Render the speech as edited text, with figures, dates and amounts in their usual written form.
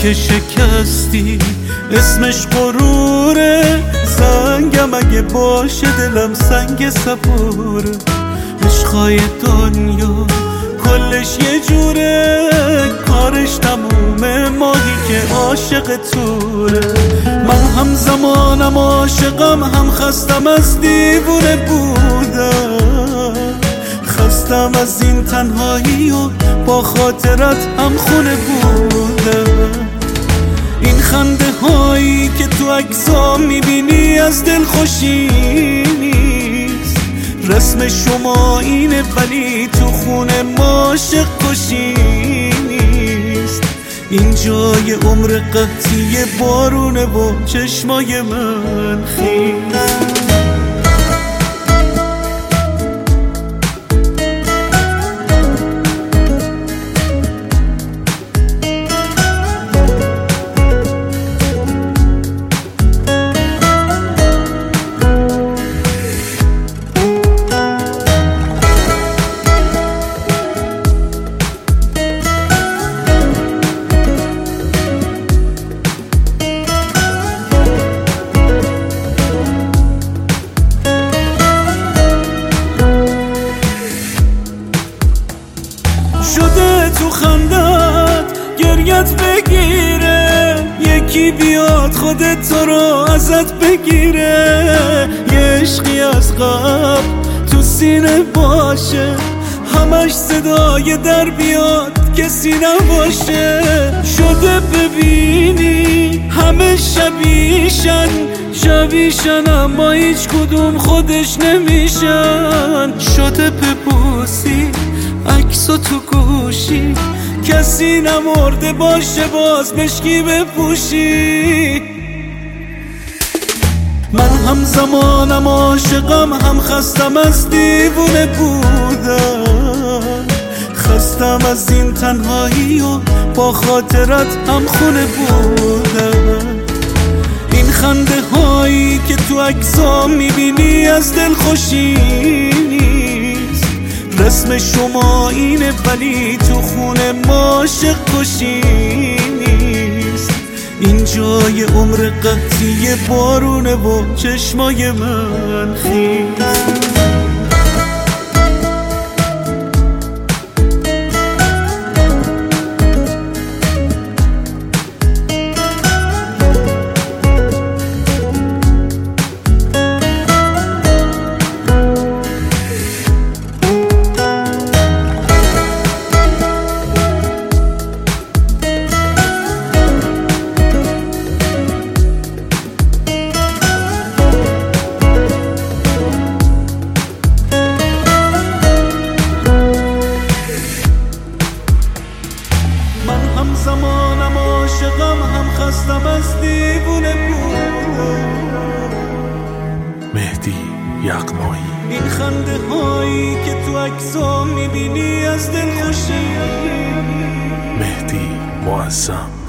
که شکستی اسمش غروره، سنگم اگه باشه دلم سنگ صبوره. عشقای دنیا کلش یه جوره، کارش تمومه ماهی که عاشق توره. من هم زمانم عاشقم، هم خستم از دیوونه بودم، خستم از این تنهایی و با خاطرت هم خونه بودم. این خنده هایی که تو عکسام میبینی از دل خوشی نیست، رسم شما اینه ولی تو خونه ما عاشق کشی نیست. این جای عمر قحطی بارونه و چشمای من خیست. شده تو خندت گریت بگیره، یکی بیاد خودت تو رو ازت بگیره. یه عشقی از قبل تو سینه باشه، همش صدای در بیاد کسی نباشه. شده ببینی همه شبیشن اما هیچ کدوم خودش نمیشن. شده ببوسی عکسو تو گوشی، کسی نمرده باشه باز مشکی بپوشی. من هم زمانم عاشقم، هم خستم از دیوونه بودم، خستم از این تنهایی و با خاطرت هم خونه بودم. این خنده هایی که تو عکسام میبینی از دل خوشی نیست، رسم شما اینه ولی تو خونه ما عاشق کشی نیست. این جای عمر قحطی بارونه و چشمای من خیست. هم زمانم عاشقم، هم خستم از دیوونه بودم. مهدی یغمایی. این خنده هایی که تو عکسام میبینی از دل خوشی. مهدی معظم.